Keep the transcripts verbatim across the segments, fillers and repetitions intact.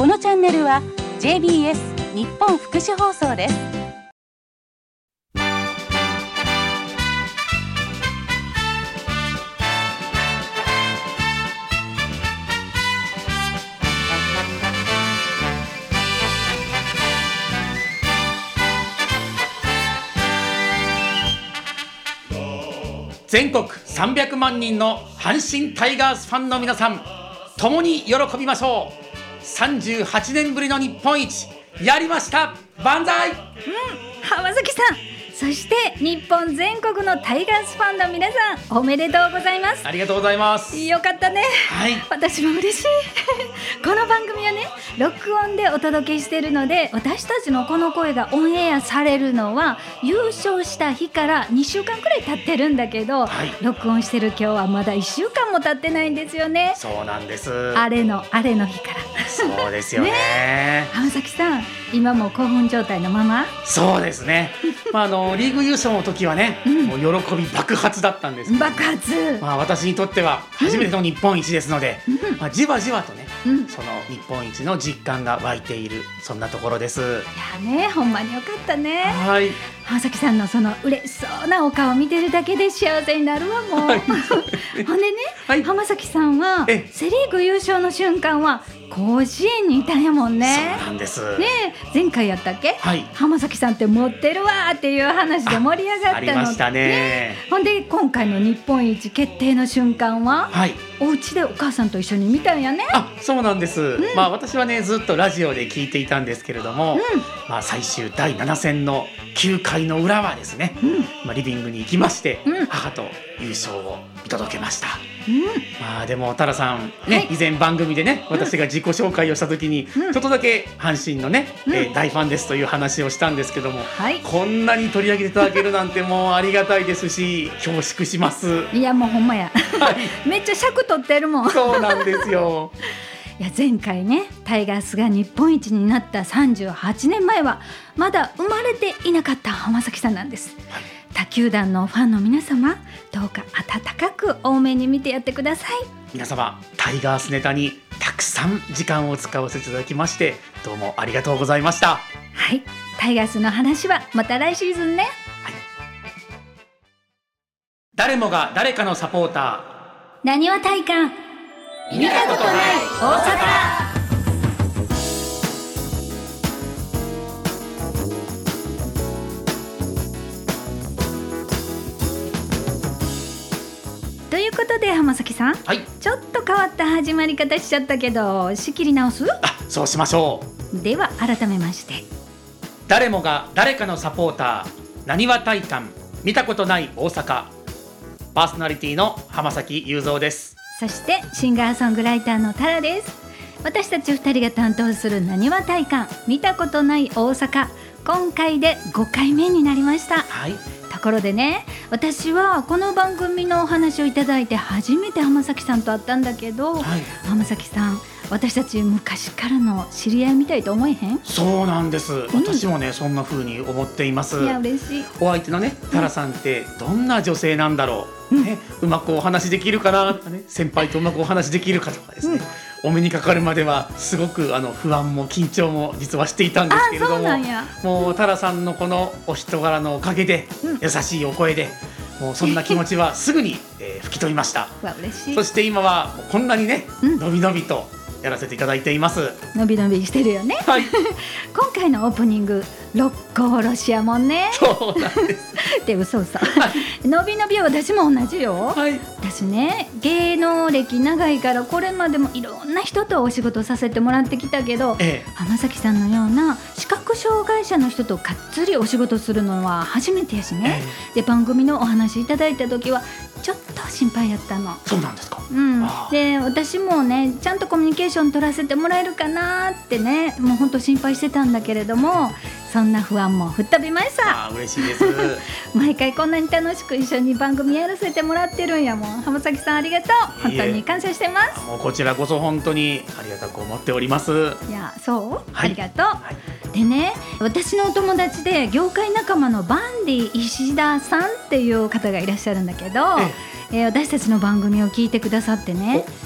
このチャンネルは ジェイビーエス 日本福祉放送です。 全国さんびゃくまん人の阪神タイガースファンの皆さん、共に喜びましょう。さんじゅうはちねんぶりの日本一、やりました、万歳。うん、 浜崎さん、そして日本全国のタイガースファンの皆さん、おめでとうございます。 ありがとうございます。 よかったね、 はい、 私も嬉しいこの番組はね、録音でお届けしているので、私たちのこの声がオンエアされるのは優勝した日からにしゅうかんくらい経ってるんだけど、はい、録音してる今日はまだいっしゅうかんも経ってないんですよね。 そうなんです。 あれのあれの日からそうですよねね。 浜崎さん、今も興奮状態のまま？ そうですね、まあ、あのリーグ優勝の時はね、うん、もう喜び爆発だったんですけど、 爆発、 まあ、私にとっては初めての日本一ですので、うん、まあ、じわじわとね、うん、その日本一の実感が湧いている、そんなところです。 いやね、ほんまによかったね。 はい、 浜崎さんのその嬉しそうなお顔を見てるだけで幸せになるわ、もう、はい、ほんでね、はい、浜崎さんはセリーグ優勝の瞬間は甲子園にいたんやもんね。 そうなんですね。前回やったっけ、 はい、 浜崎さんって持ってるわっていう話で盛り上がったの。 あ, ありましたね。 ね、ほんで今回の日本一決定の瞬間は、はい、お家でお母さんと一緒に見たんやね。 あ、そうなんです、うん、まあ、私はねずっとラジオで聞いていたんですけれども、うん、まあ、最終だいなな戦のきゅうかいの裏はですね、うん、まあ、リビングに行きまして、うん、母と優勝を見届けました。うん、まあ、でもタラさん、ね、はい、以前番組でね、私が自己紹介をした時に、うん、ちょっとだけ阪神のね、うん、えー、大ファンですという話をしたんですけども、はい、こんなに取り上げていただけるなんてもうありがたいですし、恐縮します。 いや、もうほんまや、はい、めっちゃ尺取ってるもん。 そうなんですよいや、前回ね、タイガースが日本一になったさんじゅうはちねんまえはまだ生まれていなかった浜崎さんなんです、はい、他球団のファンの皆様、どうか温かく多めに見てやってください。 皆様、タイガースネタにたくさん時間を使わせていただきまして、どうもありがとうございました。 はい、タイガースの話はまた来シーズンね。はい、 誰もが誰かのサポーター、 なにわ体感、見たことない大阪。ということで浜崎さん、はい、ちょっと変わった始まり方しちゃったけど、仕切り直す？ あ、そうしましょう。では改めまして、 誰もが誰かのサポーター、なにわ体感、見たことない大阪。パーソナリティの浜崎雄三です。 そしてシンガーソングライターのタラです。私たちふたりが担当するなにわ体感、見たことない大阪、今回でごかいめになりました。はい、ところでね、私はこの番組のお話をいただいて初めて浜崎さんと会ったんだけど、はい、浜崎さん、私たち昔からの知り合いみたいと思えへん？ そうなんです、うん、私もねそんな風に思っています。 いや、嬉しい。 お相手のね、タラさんってどんな女性なんだろう、うんね、うまくお話できるかなとかね、先輩とうまくお話できるかとかですね、うん、お目にかかるまではすごくあの不安も緊張も実はしていたんですけれども、 そうなんや。 もうタラさんのこのお人柄のおかげで、うん、優しいお声で、もうそんな気持ちはすぐに、えー、吹き飛びました。 わ、嬉しい。 そして今はこんなにね、うん、のびのびとやらせていただいています。 のびのびしてるよね、はい、今回のオープニング、六甲おろしやもんね。 そうなんですって嘘嘘のびのびは私も同じよ、はい、私ね、芸能歴長いからこれまでもいろんな人とお仕事させてもらってきたけど、ええ、浜崎さんのような視覚障害者の人とがっつりお仕事するのは初めてやしね、ええ、で番組のお話いただいた時はちょっと心配やったの。 そうなんですか、 うん、で私もね、ちゃんとコミュニケーション取らせてもらえるかなってね、もう本当心配してたんだけれども、そんな不安も吹っ飛びました。 あ、嬉しいです毎回こんなに楽しく一緒に番組やらせてもらってるんやもん。浜崎さん、ありがとう。本当に感謝してます。 もうこちらこそ本当にありがたく思っております。 いや、そう、はい、ありがとう、はい、でね、私のお友達で業界仲間のバンディ石田さんっていう方がいらっしゃるんだけど、えええー、私たちの番組を聞いてくださってね、と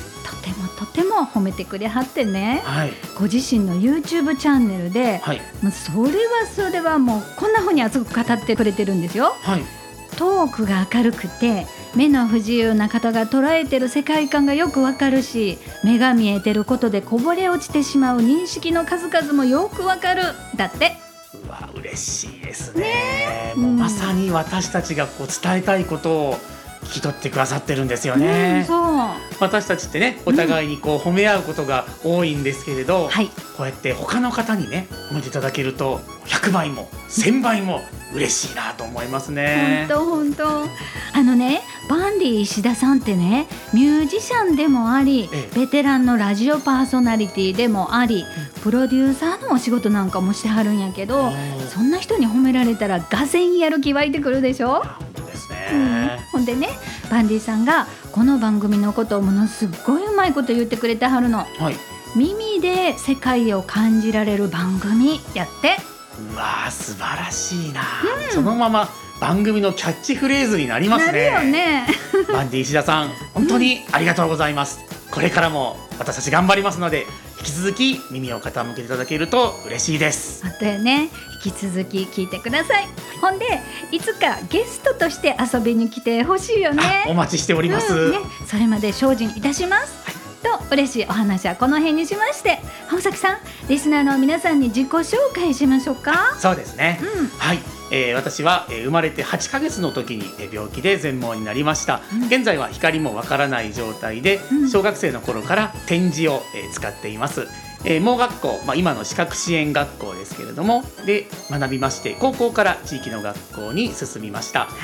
てもとても褒めてくれはってね、 はい、 ご自身の YouTube チャンネルで、はい、もうそれはそれはもうこんな風に熱く語ってくれてるんですよ、はい、トークが明るくて目の不自由な方が捉えてる世界観がよくわかるし、目が見えてることでこぼれ落ちてしまう認識の数々もよくわかるだって。 うわ嬉しいです ね, ねもうまさに私たちがこう伝えたいことを聞き取ってくださってるんですよね、うん、そう私たちってねお互いにこう褒め合うことが多いんですけれど、うん、はい、こうやって他の方にね褒めていただけるとひゃくばいもせんばいも嬉しいなと思いますね。 本当本当あのねバンディ石田さんってねミュージシャンでもあり、ええ、ベテランのラジオパーソナリティでもあり、うん、プロデューサーのお仕事なんかもしてはるんやけど、そんな人に褒められたらがぜんやる気湧いてくるでしょ。うん、ほんでねバンディさんがこの番組のことをものすごいうまいこと言ってくれてはるの、はい、耳で世界を感じられる番組やって。 うわ素晴らしいな、うん、そのまま番組のキャッチフレーズになりますね。 なるよねバンディ石田さん本当にありがとうございます、うん、これからも私たち頑張りますので引き続き耳を傾けていただけると嬉しいです。 あとよね引き続き聞いてください。ほんでいつかゲストとして遊びに来てほしいよね。 お待ちしております、うんね、 それまで精進いたします、はい、と嬉しいお話はこの辺にしまして、浜崎さんリスナーの皆さんに自己紹介しましょうか。 そうですね、うん、はい、えー、私は、えー、生まれてはちかげつの時に、えー、病気で全盲になりました、うん、現在は光もわからない状態で、うん、小学生の頃から点字を、えー、使っています。えー、盲学校、まあ、今の視覚支援学校ですけれどもで学びまして、高校から地域の学校に進みました、はい、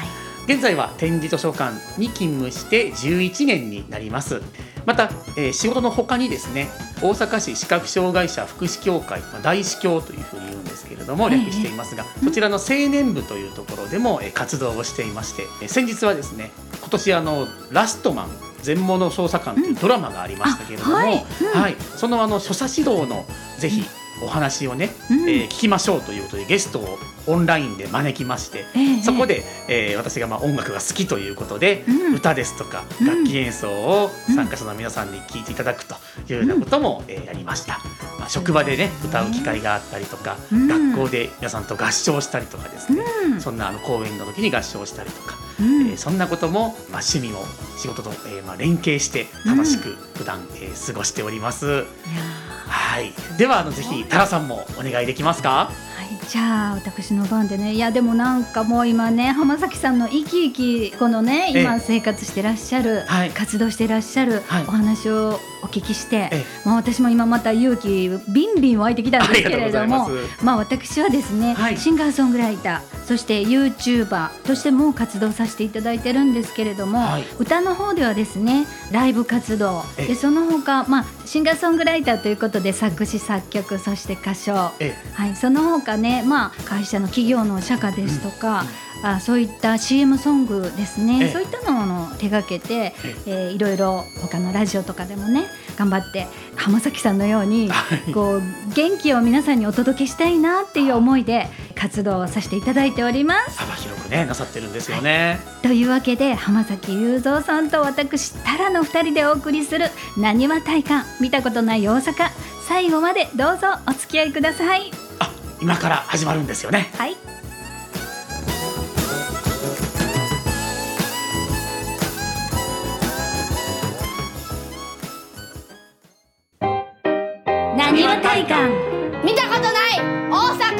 現在は点字図書館に勤務してじゅういちねんになります。また、えー、仕事の他にですね大阪市視覚障害者福祉協会、まあ、大視協というふうに言うんですけれども略していますが、そちらの青年部というところでも、えー、活動をしていまして、えー、先日はですね今年あのラストマン全盲の捜査官というドラマがありましたけれども、うんはいうんはい、そのあの所作指導のぜひお話をね、うんえー、聞きましょうということでゲストをオンラインで招きまして、えー、そこで、えー、私がまあ音楽が好きということで、うん、歌ですとか楽器演奏を参加者の皆さんに聴いていただくというようなことも、えー、やりました、まあ、職場でね歌う機会があったりとか、うん、学校で皆さんと合唱したりとかですね、うん、そんなあの講演の時に合唱したりとか、うんえー、そんなことも、まあ、趣味も仕事と、えーまあ、連携して楽しく普段、うんえー、過ごしております。はい、ではあのぜひタラさんもお願いできますか。 はい、じゃあ私の番でね。いやでもなんかもう今ね浜崎さんの生き生きこのね今生活してらっしゃる、はい、活動してらっしゃるお話をお聞きして、はいまあ、私も今また勇気ビンビン湧いてきたんですけれども、まあ、私はですね、はい、シンガーソングライターそして YouTuber としても活動させていただいてるんですけれども、はい、歌の方ではですねライブ活動でその他、まあ、シンガーソングライターということで作詞作曲そして歌唱、はい、その他ね、まあ、会社の企業の社歌ですとか、うん、あそういった シーエム ソングですねそういったのを手掛けて、えー、いろいろ他のラジオとかでもね頑張って浜崎さんのようにこう元気を皆さんにお届けしたいなっていう思いで活動をさせていただいております。 幅広くねなさってるんですよね、 はい、というわけで浜崎雄三さんと私タラのふたりでお送りするなにわ体感見たことない大阪、最後までどうぞお付き合いください。 あ、今から始まるんですよね。 はい、なにわ体感見たことない大阪。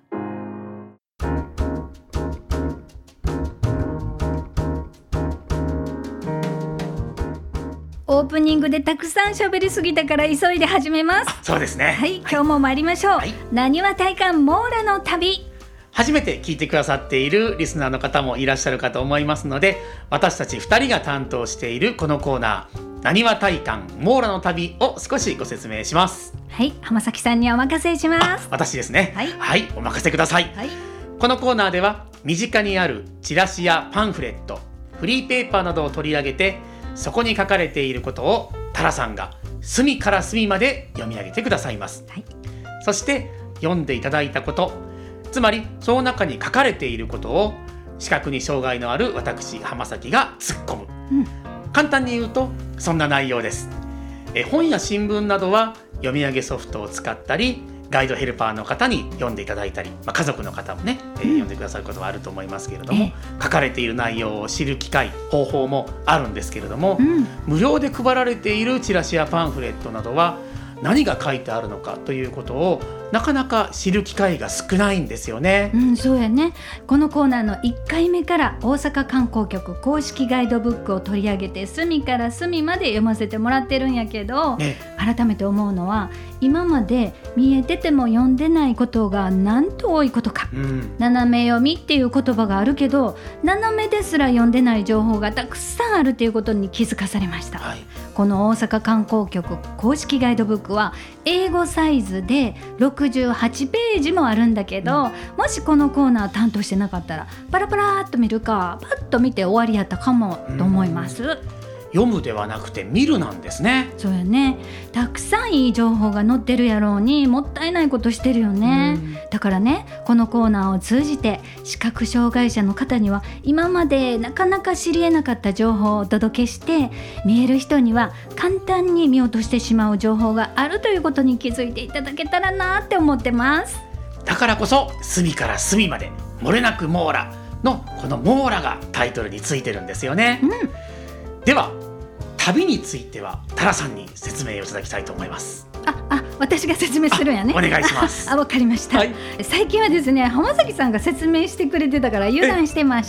オープニングでたくさん喋りすぎたから急いで始めます。 そうですね。 はい、今日も参りましょう。はい、なにわ体感網羅の旅。 初めて聞いてくださっているリスナーの方もいらっしゃるかと思いますので、私たちふたりが担当しているこのコーナー、なにわ体感網羅の旅を少しご説明します。 はい、浜崎さんにお任せします。 私ですね。はい、はい、お任せください。 はい、 このコーナーでは身近にあるチラシやパンフレット、フリーペーパーなどを取り上げて、そこに書かれていることをタラさんが隅から隅まで読み上げてくださいます。はい、そして読んでいただいたこと、つまりその中に書かれていることを視覚に障害のある私浜崎が突っ込む、うん、簡単に言うとそんな内容です。 え本や新聞などは読み上げソフトを使ったり、ガイドヘルパーの方に読んでいただいたり、まあ、家族の方もね、えー、読んでくださることはあると思いますけれども、書かれている内容を知る機会、方法もあるんですけれども、うん、無料で配られているチラシやパンフレットなどは何が書いてあるのかということをなかなか知る機会が少ないんですよね。 うん、そうやね。このコーナーのいっかいめから大阪観光局公式ガイドブックを取り上げて隅から隅まで読ませてもらってるんやけど、ね、改めて思うのは今まで見えてても読んでないことがなんと多いことか、うん、斜め読みっていう言葉があるけど斜めですら読んでない情報がたくさんあるということに気づかされました、はい、この大阪観光局公式ガイドブックは英語サイズでろくじゅうはちページもあるんだけど、うん、もしこのコーナー担当してなかったらパラパラっと見るかパッと見て終わりやったかもと思います、うん、 読むではなくて見るなんですね。 そうやね。たくさんいい情報が載ってるやろうにもったいないことしてるよね、うん、だからねこのコーナーを通じて視覚障害者の方には今までなかなか知り得なかった情報をお届けして、見える人には簡単に見落としてしまう情報があるということに気づいていただけたらなって思ってます。 だからこそ隅から隅まで漏れなく網羅のこの網羅がタイトルについてるんですよね、うん、では旅についてはタラさんに説明をいただきたいと思います。 ああ私が説明するんやね。 お願いします。 あ、わかりました、はい、最近はですね浜崎さんが説明してくれてたから油断してました。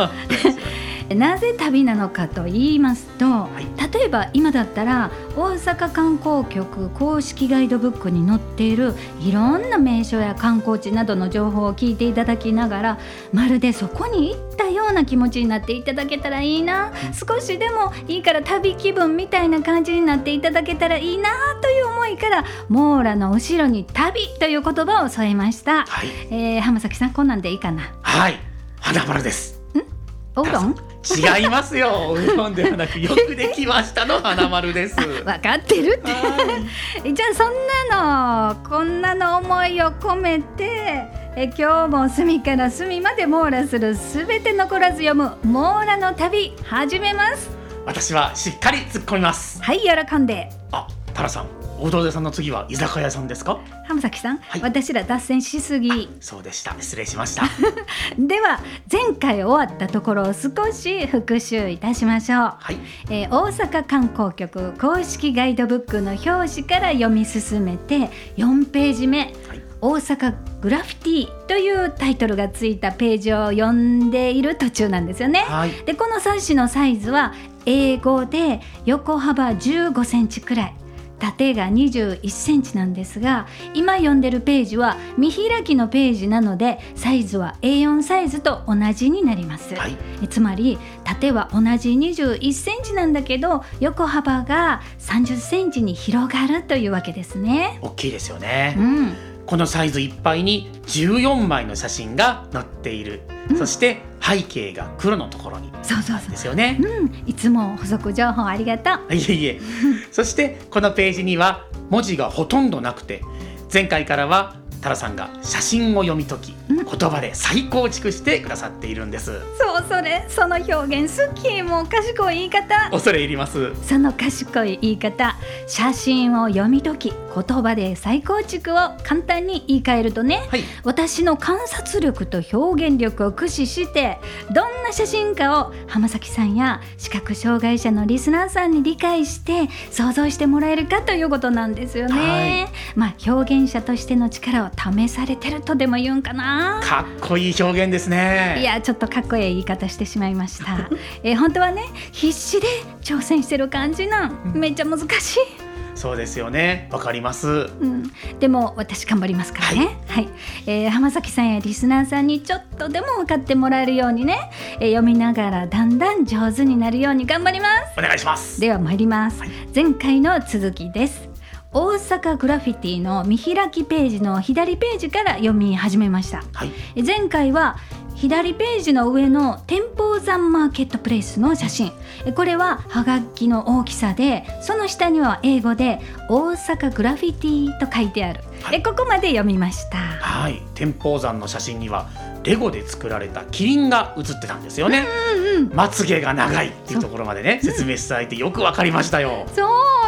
なぜ旅なのかと言いますと、はい、例えば今だったら大阪観光局公式ガイドブックに載っているいろんな名所や観光地などの情報を聞いていただきながら、まるでそこに行ったような気持ちになっていただけたらいいな、少しでもいいから旅気分みたいな感じになっていただけたらいいなという思いから網羅の後ろに旅という言葉を添えました、はい。えー、浜崎さんこんなんでいいかな。はい、 花丸です。 んおうどん違いますよ。うどんではなくよくできましたの花丸です。 分かってるってじゃあそんなのこんなの思いを込めてえ今日も隅から隅まで網羅するすべて残らず読む網羅の旅始めます。 私はしっかり突っ込みます。 はい、喜んで。 あ、タラさん、大道屋さんの次は居酒屋さんですか？ 浜崎さん、はい、私ら脱線しすぎ。 そうでした、失礼しましたでは前回終わったところを少し復習いたしましょう、はい。えー、大阪観光局公式ガイドブックの表紙から読み進めてよんページ目、はい、大阪グラフィティというタイトルがついたページを読んでいる途中なんですよね、はい。でこの冊子のサイズは英語で横幅じゅうごセンチくらい、縦がにじゅういっセンチなんですが、今読んでるページは見開きのページなのでサイズは エーよん サイズと同じになります、はい。えつまり縦は同じにじゅういっセンチなんだけど横幅がさんじゅっセンチに広がるというわけですね。 大きいですよね、 うん。 このサイズいっぱいにじゅうよんまいの写真が載っている、うん、そして背景が黒のところにあるんですよね。 そうそうそう、うん、いつも補足情報ありがとう。 いえいえそしてこのページには文字がほとんどなくて、前回からはタラさんが写真を読み解き、うん、言葉で再構築してくださっているんです。 そう、それその表現好き。もう賢い言い方。 恐れ入ります。 その賢い言い方、写真を読み解き言葉で再構築を簡単に言い換えるとね、はい、私の観察力と表現力を駆使してどんな写真かを浜崎さんや視覚障害者のリスナーさんに理解して想像してもらえるかということなんですよね、はい。まあ、表現者としての力を試されてるとでも言うんかな。 かっこいい表現ですね。 いや、ちょっとかっこいい言い方してしまいました、えー、本当はね必死で挑戦してる感じなん、めっちゃ難しい。 そうですよね、わかります、うん、 でも私頑張りますからね、はいはい。えー、浜崎さんやリスナーさんにちょっとでも分かってもらえるようにね、えー、読みながらだんだん上手になるように頑張ります。 お願いします。 では参ります、はい。前回の続きです。大阪グラフィティの見開きページの左ページから読み始めました、はい。前回は左ページの上の天保山マーケットプレイスの写真、これははがきの大きさで、その下には英語で大阪グラフィティと書いてある、はい。ここまで読みました、 はい。天保山の写真にはレゴで作られたキリンが写ってたんですよね、うんうん、まつげが長いっていうところまでね説明していただいてよくわかりましたよ。 そう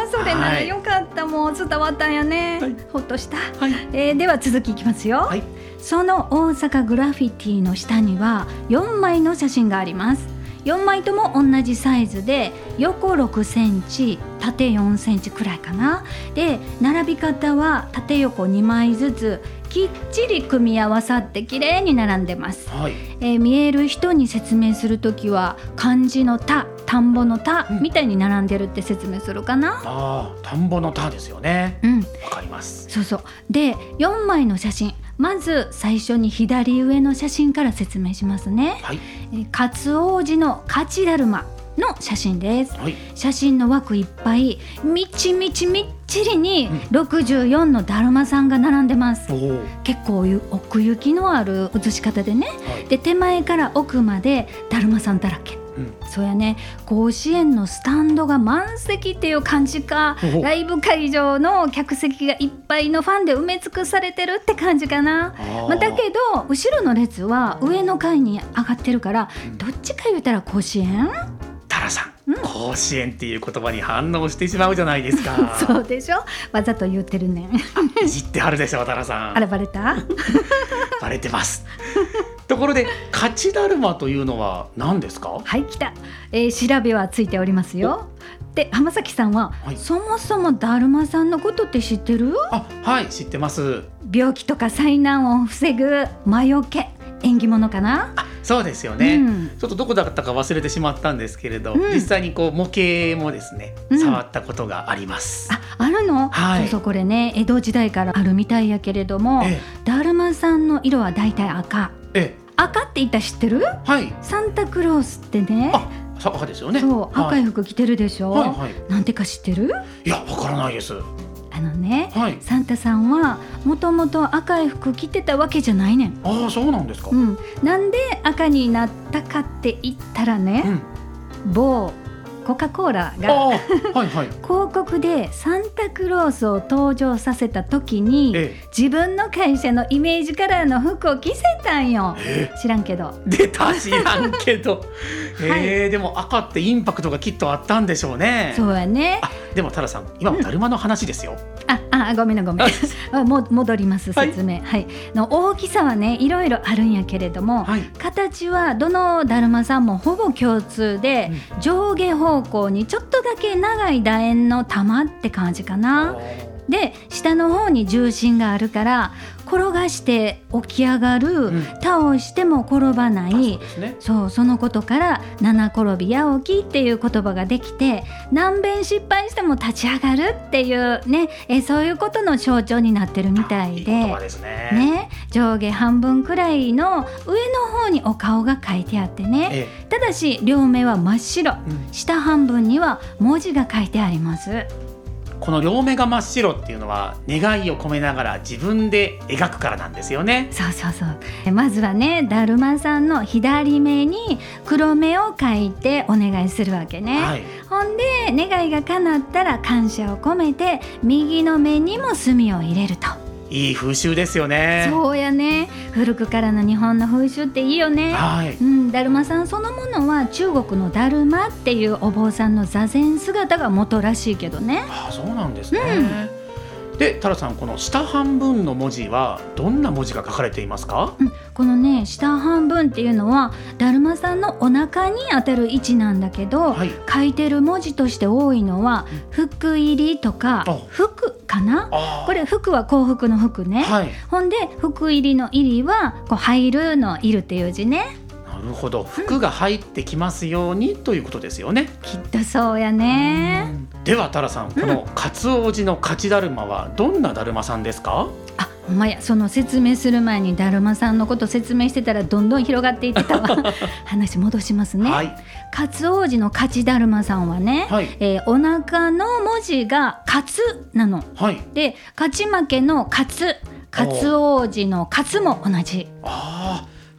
それならよかった、はい、もう伝わったんやね、はい、ほっとした、はい。えー、では続きいきますよ、はい。その大阪グラフィティの下にはよんまいの写真があります。よんまいとも同じサイズで横ろくセンチ縦よんセンチくらいかな。で並び方は縦横にまいずつきっちり組み合わさってきれいに並んでます、はい。えー、見える人に説明するときは漢字の田、田んぼの田みたいに並んでるって説明するかな、うん、あ田んぼの田ですよね。うん、わかります。 そうそう。でよんまいの写真、まず最初に左上の写真から説明しますね、はい。えー、勝王寺の勝ちだるまの写真です、はい。写真の枠いっぱいみちみちみっちりにろくじゅうよんのだるまさんが並んでます、うん、結構奥行きのある写し方でね、はい。で手前から奥までだるまさんだらけ、うん、そうやね。甲子園のスタンドが満席っていう感じか、ライブ会場の客席がいっぱいのファンで埋め尽くされてるって感じかな。まあ、だけど後ろの列は上の階に上がってるから、うん、どっちか言うたら甲子園。 タラさん、うん、甲子園っていう言葉に反応してしまうじゃないですか。 そうでしょ、わざと言ってるね。 いじってはるでしょタラさん。 あらバレたバレてますところで勝ちだるまというのは何ですか？ はい、来た、えー、調べはついておりますよ。で浜崎さんは、はい、そもそもだるまさんのことって知ってる？ あ、はい、知ってます。 病気とか災難を防ぐ魔除け、縁起物かな。 あ、そうですよね、うん、ちょっとどこだったか忘れてしまったんですけれど、うん、実際にこう模型もですね、うん、触ったことがあります。 あ、あるの？はい、そうそう、これね江戸時代からあるみたいやけれども、ええ、だるまさんの色はだいたい赤、ええ、赤って言ったら知ってる？はい、サンタクロースってね、 あ、赤ですよね。 そう、赤い服着てるでしょ、はいはいはい、なんてか知ってる？ いや、わからないです。 あのね、はい、サンタさんはもともと赤い服着てたわけじゃないねん。 ああ、そうなんですか、 うん、なんで赤になったかって言ったらね、うん、某コカ・コーラが、はいはい、広告でサンタクロースを登場させた時に、ええ、自分の会社のイメージカラーの服を着せたんよ、えー、知らんけど。 出た、知らんけど、えーはい、でも赤ってインパクトがきっとあったんでしょうね。 そうやね。 あ、でもタラさん、今もだるまの話ですよ、 うん、ああ、ごめんなごめんも戻ります説明、はいはい、の大きさはねいろいろあるんやけれども、はい、形はどのだるまさんもほぼ共通で、うん、上下方向にちょっとだけ長い楕円の玉って感じかな。で下の方に重心があるから転がして起き上がる、うん、倒しても転ばない、そうですね、そう、そのことから七転び八起きっていう言葉ができて、何遍失敗しても立ち上がるっていうね、えそういうことの象徴になってるみたいで、いい言葉ですね。 ね、上下半分くらいの上の方にお顔が書いてあってね、ええ、ただし両目は真っ白、うん、下半分には文字が書いてあります。 この両目が真っ白っていうのは願いを込めながら自分で描くからなんですよね。 そうそうそう。まずはね、だるまさんの左目に黒目を描いてお願いするわけね、はい、ほんで願いが叶ったら感謝を込めて右の目にも墨を入れると。 いい風習ですよね。 そうやね、古くからの日本の風習っていいよね、はい、うん、だるまさんそのものは中国のだるまっていうお坊さんの座禅姿が元らしいけどね。 ああ、そうなんですね、うん、でタラさん、この下半分の文字はどんな文字が書かれていますか？ うん、このね下半分っていうのはだるまさんのお腹に当たる位置なんだけど、はい、書いてる文字として多いのは福入りとか福かな。これ福は幸福の福ね、はい、ほんで福入りの入りはこう入るの入るっていう字ね。 なるほど、福が入ってきますように、うん、ということですよね。 きっとそうやね。 ではタラさん、この勝王寺の勝ちだるまはどんなだるまさんですか？ あ、ほんまや、その説明する前にだるまさんのこと説明してたらどんどん広がっていってたわ話戻しますね、はい、勝王寺の勝ちだるまさんはね、はい、えー、お腹の文字が勝なの、はい、で勝ち負けの勝勝王寺の勝も同じ。 あ、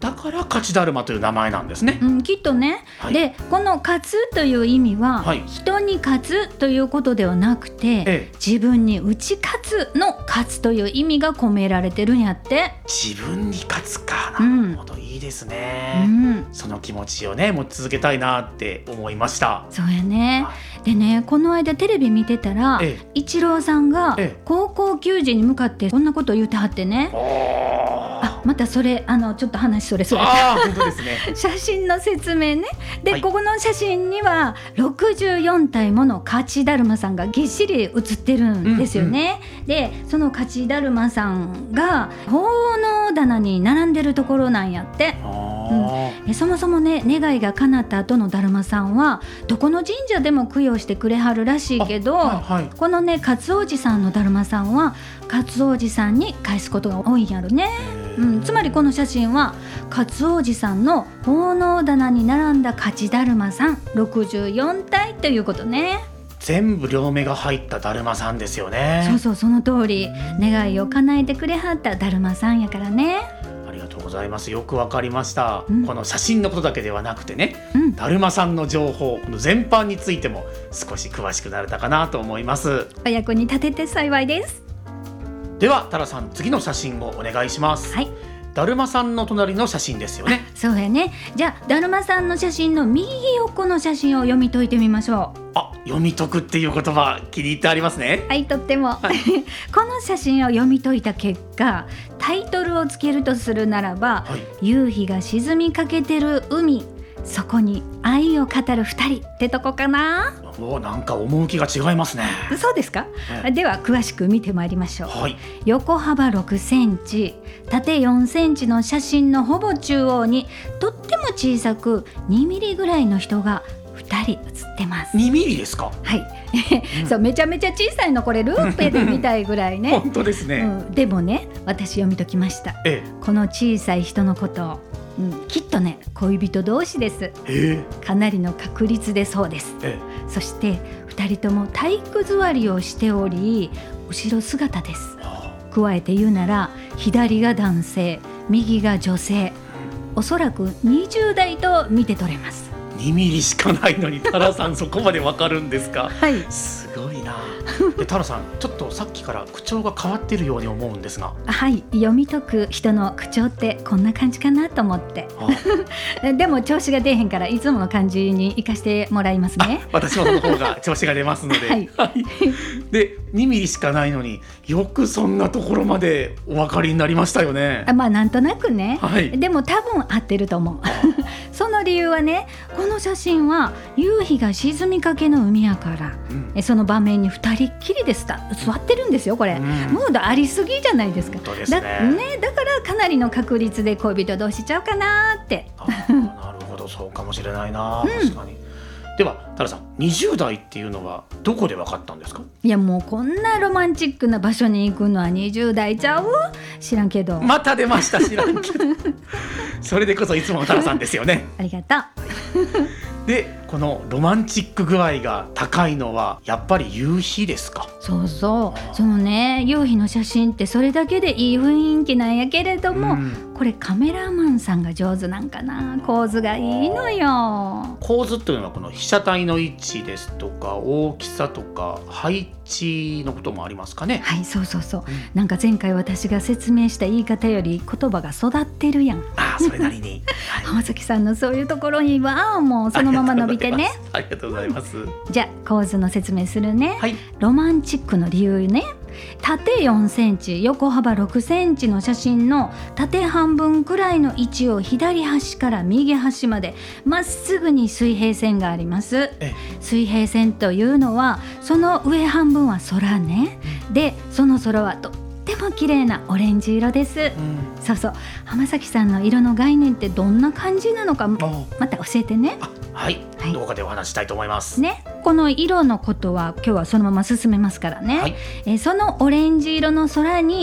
だから勝ちだるまという名前なんですね、 うん、きっとね、はい、でこの勝つという意味は、はい、人に勝つということではなくて、ええ、自分に打ち勝つの勝つという意味が込められてるんやって。 自分に勝つか、なるほど、うん、いいですね、うん、その気持ちをね持ち続けたいなって思いました。 そうやね。でね、この間テレビ見てたら、ええ、イチローさんが高校球児に向かってこんなことを言ってはってね、あ、またそれあのちょっと話それそれあ本当ですね写真の説明ね。で、はい、ここの写真にはろくじゅうよんたいもの勝ちだるまさんがぎっしり写ってるんですよね、うんうん、でその勝ちだるまさんが奉納棚に並んでるところなんやって。うん、そもそもね、願いが叶った後のだるまさんはどこの神社でも供養してくれはるらしいけど、はいはい、このね勝王子さんのだるまさんは勝王子さんに返すことが多いんやろね、うん、つまりこの写真は勝王子さんの奉納棚に並んだ勝ちだるまさんろくじゅうよんたいということね。 全部両目が入っただるまさんですよね。 そうそう、その通り、願いを叶えてくれはっただるまさんやからね。 ありがとうございます。よくわかりました、うん、この写真のことだけではなくてね、うん、だるまさんの情報、この全般についても少し詳しくなれたかなと思います。 お役に立てて幸いです。 ではタラさん、次の写真をお願いします。 はい、 だるまさんの隣の写真ですよね。 そうやね。じゃあだるまさんの写真の右横の写真を読み解いてみましょう。 あ、読み解くっていう言葉気に入ってありますね。 はい、とっても、はい、この写真を読み解いた結果、タイトルをつけるとするならば、はい、夕日が沈みかけてる海、そこに愛を語るふたりってとこかな。 お、なんか趣が違いますね。 そうですか、ね、では詳しく見てまいりましょう、 はい、 横幅ろくセンチ、縦よんセンチの写真のほぼ中央にとっても小さくにミリぐらいの人がふたり写ってます。 にミリですか。 はい、うん、そう、めちゃめちゃ小さいの、これルーペで見たいぐらいね本当ですね、 うん、でもね、私読み解きました、ええ、この小さい人のことを、うん、きっとね恋人同士です、 えー、 かなりの確率でそうです、えー、そしてふたりとも体育座りをしており後ろ姿です、はあ、加えて言うなら左が男性、右が女性、おそらくにじゅうだいと見て取れます。 にミリしかないのにタラさんそこまでわかるんですか。 はい、 すごいな。でタラさん、ちょっとさっきから口調が変わってるように思うんですが。 はい、読み解く人の口調ってこんな感じかなと思ってでも調子が出へんからいつもの感じに生かしてもらいますね。 私もその方が調子が出ますので、はいはい、でにミリしかないのによくそんなところまでお分かりになりましたよね。 まあなんとなくね、 はい、 でも多分合ってると思うその理由はね、この写真は夕日が沈みかけの海やから、うん、その場面にふたりっきりで座ってるんですよ。これ、うん、ムードありすぎじゃないですか。 本当ですね。 だね、だからかなりの確率で恋人同士ちゃうかなって。 あなるほど、そうかもしれないな、うん、確かに。ではタラさん、にじゅうだいっていうのはどこで分かったんですか。 いや、もうこんなロマンチックな場所に行くのはにじゅうだいちゃう？知らんけど。 また出ました、知らんけどそれでこそいつものタラさんですよねありがとうで、このロマンチック具合が高いのはやっぱり夕日ですか。 そうそう、そのね、夕日の写真ってそれだけでいい雰囲気なんやけれども、うん、これカメラマンさんが上手なんかな。構図がいいのよ。 構図っていうのはこの被写体の位置ですとか大きさとか配置のこともありますかね。 はい、そうそうそう、うん、なんか前回私が説明した言い方より言葉が育ってるやん。 あ、それなりに、 はい、浜崎さんのそういうところにはもうそのまま伸びてね。 ありがとうございます。 じゃあ構図の説明するね、 はい、 ロマンチックの理由ね。縦よんセンチ、横幅ろくセンチの写真の縦半分くらいの位置を左端から右端までまっすぐに水平線があります。水平線というのはその上半分は空ね、うん、でその空はとっても綺麗なオレンジ色です、うん、そうそう、浜崎さんの色の概念ってどんな感じなのかまた教えてね。 はい、はい、動画でお話したいと思いますね。この色のことは今日はそのまま進めますからね、はい、えそのオレンジ色の空に太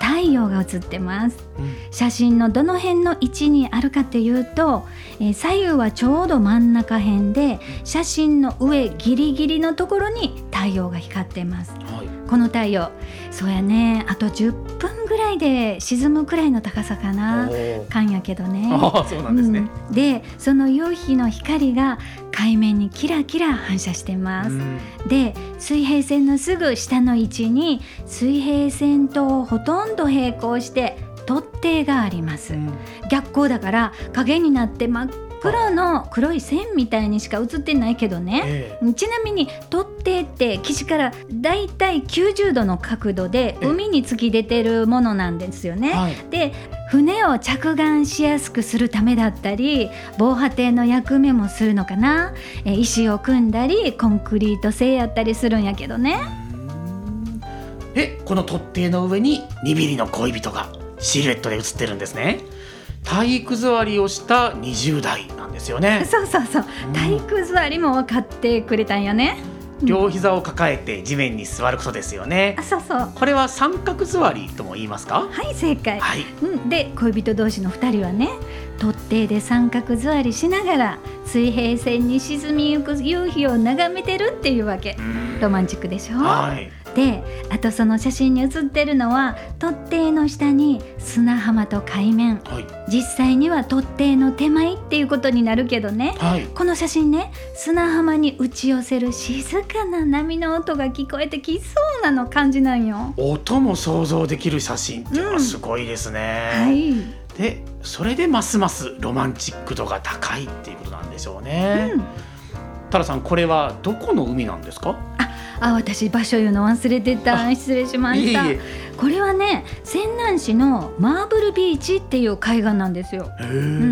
太陽が写ってます、 うん、 写真のどの辺の位置にあるかっていうと、えー、左右はちょうど真ん中辺で、写真の上ギリギリのところに太陽が光ってます、はい、この太陽、そうやね、あとじゅっぷんぐらいで沈むくらいの高さかな、感やけどね。 あ、そうなんですね、 うん、でその夕日の光が海面にキラキラ反射してます、うん、で水平線のすぐ下の位置に水平線とほとんど並行して突堤があります、うん、逆光だから影になって真っ黒の黒い線みたいにしか映ってないけどね、ええ、ちなみに突堤って岸からだいたいきゅうじゅうどの角度で海に突き出てるものなんですよね、はい、で船を着岸しやすくするためだったり防波堤の役目もするのかな、え石を組んだりコンクリート製やったりするんやけどね。 えこの突堤の上ににミリの恋人がシルエットで写ってるんですね。体育座りをしたにじゅう代なんですよね。 そうそうそう、体育座りも分かってくれたんやね、 うん、両膝を抱えて地面に座ることですよね。 あ、そうそう、 これは三角座りとも言いますか？ はい、正解、 はい、 うん、で恋人同士のふたりはね、突堤で三角座りしながら水平線に沈みゆく夕日を眺めてるっていうわけ。ロマンチックでしょ、 はい、 であとその写真に写ってるのは突堤の下に砂浜と海面、はい、実際には突堤の手前っていうことになるけどね、はい、この写真ね、砂浜に打ち寄せる静かな波の音が聞こえてきそうなの感じなんよ。 音も想像できる写真っていうのはすごいですね、 うん、はい、 でそれでますますロマンチック度が高いっていうことなんでしょうね、うん、タラさん、これはどこの海なんですか？ ああ、私場所言うの忘れてた、失礼しました。いえいえ、これはね、泉南市のマーブルビーチっていう海岸なんですよ、うん、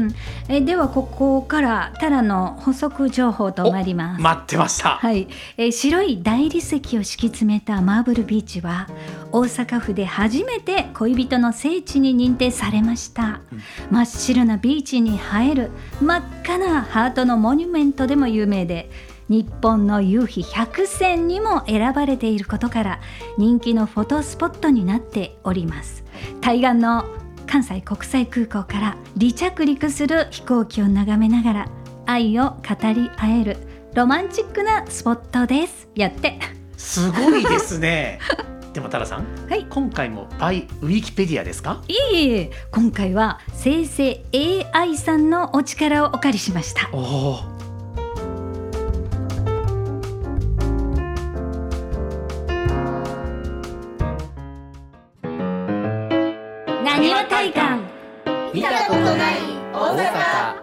えではここからタラの補足情報と参ります。 待ってました、 はい、え白い大理石を敷き詰めたマーブルビーチは大阪府で初めて恋人の聖地に認定されました、うん、真っ白なビーチに映える真っ赤なハートのモニュメントでも有名で、日本の夕日百選にも選ばれていることから人気のフォトスポットになっております。対岸の関西国際空港から離着陸する飛行機を眺めながら愛を語り合えるロマンチックなスポットです。やってすごいですねでもタラさん、 はい、 今回も by ウィキペディアですか？ いえいえ、今回は生成 エーアイ さんのお力をお借りしました。 おー、 なにわ体感、 見たことない大阪。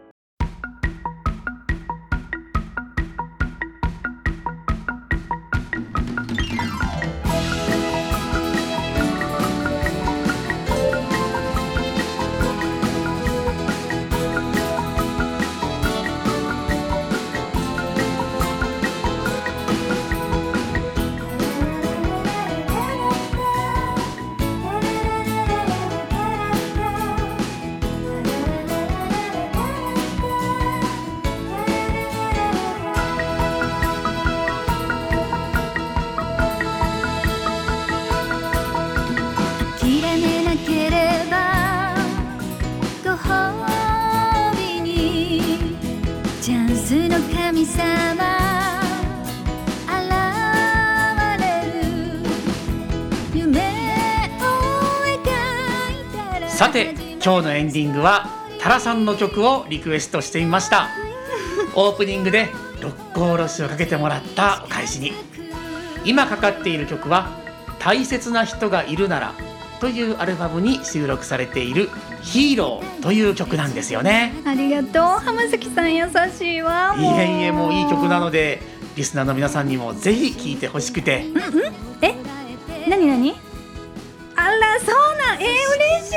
神様現れる夢を描いたら。 さて今日のエンディングはタラさんの曲をリクエストしてみましたオープニングで六甲おろしをかけてもらったお返しに、今かかっている曲は大切な人がいるならというアルバムに収録されているヒーローという曲なんですよね。 ありがとう、浜崎さん優しいわ。 いえいえ、もういい曲なのでリスナーの皆さんにもぜひ聴いてほしくて。 うんうん、え、なになに、あらそうなん、えー、嬉しい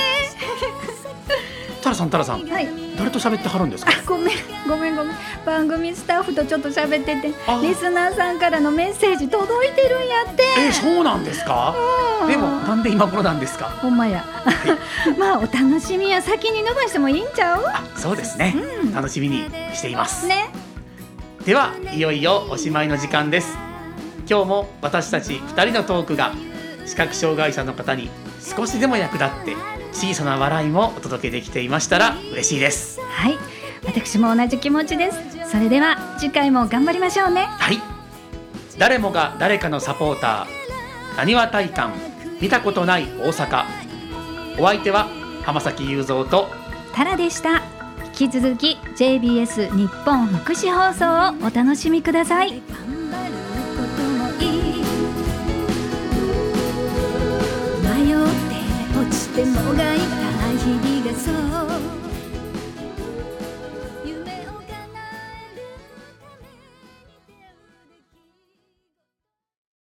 タラさんタラさん、はい、誰と喋ってはるんですか？ ごめんごめんごめん、番組スタッフとちょっと喋ってて、リスナーさんからのメッセージ届いてるんやって。 え、そうなんですか？でもなんで今頃なんですか？ ほんまや、はい、まあお楽しみは先に伸ばしてもいいんちゃう？ あ、そうですね、うん、楽しみにしていますね。 ではいよいよおしまいの時間です。今日も私たちふたりのトークが視覚障害者の方に少しでも役立って小さな笑いもお届けできていましたら嬉しいです。 はい、私も同じ気持ちです。それでは次回も頑張りましょうね。 はい、誰もが誰かのサポーター、なにわ体感見たことない大阪。お相手は浜崎雄三とタラでした。引き続き ジェイビーエス 日本福祉放送をお楽しみください。迷って落ちてもがいた日々がそう